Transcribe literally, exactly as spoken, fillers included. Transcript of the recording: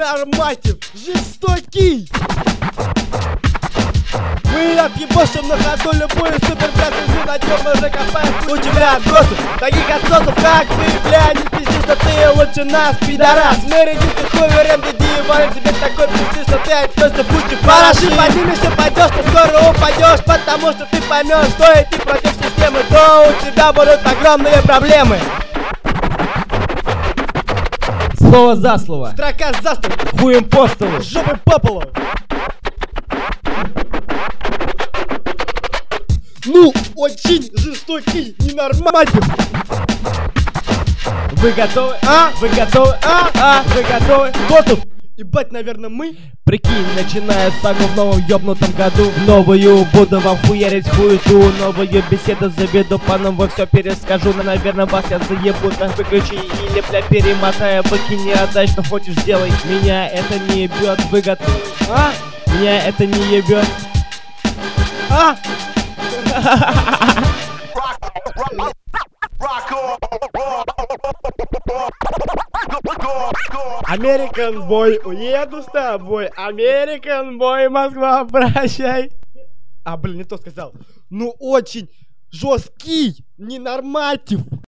ненорматив, жестокий. Мы отъебошим на ходу любую супер блядь, на чем мы уже копаем. У тебя отбросов, таких отсосов, как ты, бля, не пизди, что ты лучше нас, пидорас. Мы редиски хуверем, ты диварим, тебе такой пизди, что ты отнесся, будь и параши. Поднимешься, пойдешь, ты скоро упадешь, потому что ты поймешь, что идти против системы, то у тебя будут огромные проблемы. Слово за слово. Строка за строкой. Хуем по столу. Жопой по полу. Ну, очень жестокий, ненорматив. Вы готовы? А? Вы готовы? А? А? Вы готовы? Готов. Ебать, наверное, мы. Прикинь, начиная сагу в новом ёбнутом году. В новую буду вам хуярить хуету. Новую беседу заведу, по новому все перескажу. Но, наверное, вас я заебу. Так выключи или, бля, перемотай. Выкини, отдай, что хочешь, сделай. Меня это не ебет. Вы готовы? А? Меня это не ебет. А? Американ бой, уеду с тобой. Американ бой, Москва, прощай. А, блин, не то сказал. Ну, очень жесткий, ненорматив.